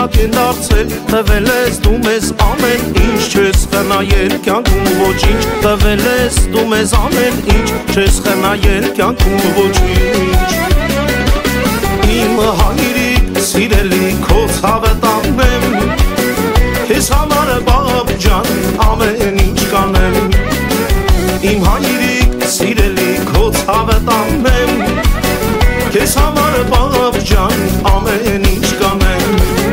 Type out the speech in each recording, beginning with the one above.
միակ են դարձել, տվել ես դու մեզ ամեն ինչ, չես խնայել կյանքում ոչինչ, տվել ես դու մեզ ամեն ինչ, չես խնայել կյանքում ոչինչ։ Իմ հայրիկ սիրելի քո ցավը տանեմ, քեզ համար բաղ ջան ամեն ինչ կանեմ, իմ հայրիկ սիրելի քո ցավը տանեմ, քեզ համար բաղ ջան ամեն ինչ կանեմ։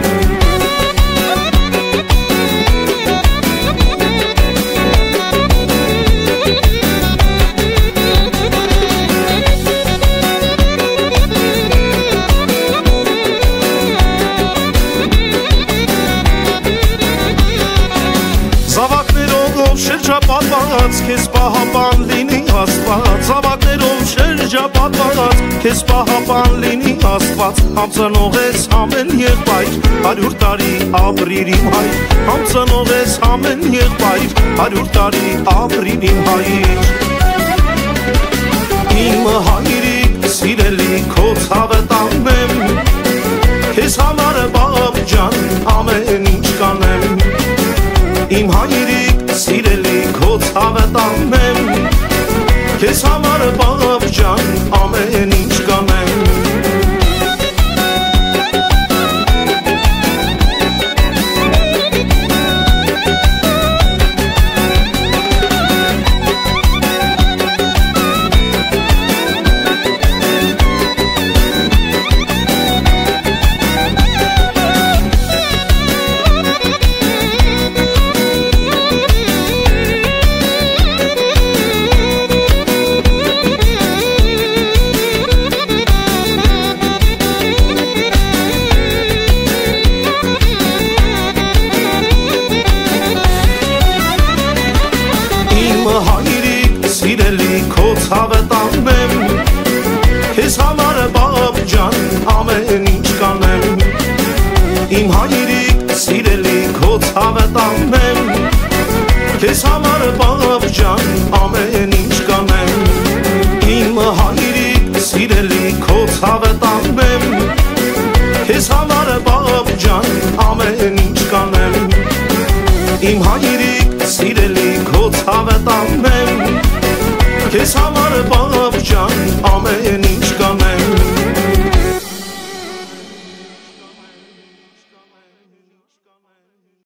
Շրջապատված քեզ պահապան լինի Աստված, զավակներով շրջապատված քեզ պահապան լինի Աստված, համցնող ես ամեն եղբայր, 100 տարի ապրիր իմ հայր, համցնող ես ամեն եղբայր, 100 տարի ապրիր իմ հայր։ Իմ հայրիկ սիրելի քո ցավը տանեմ, քեզ համար բաղ ջան ամեն ինչ կանեմ, իմ հայրիկ սիրելի քո ցավը տանեմ, քեզ համար բաղ ջան ամեն ինչ կանեմ։ Սիրելի քո ցավը տանեմ, քեզ համար բաղ ջան ամեն ինչ կանեմ, իմ հայրիկ սիրելի քո ցավը տանեմ, քեզ համար բաղ ջան ամեն ինչ կանեմ, իմ հայրիկ սիրելի քո ցավը տանեմ, քեզ համար բաղ ջան ամեն ինչ կանեմ, իմ հայրիկ սիրելի քո ցավը տանեմ, քեզ համար բաղ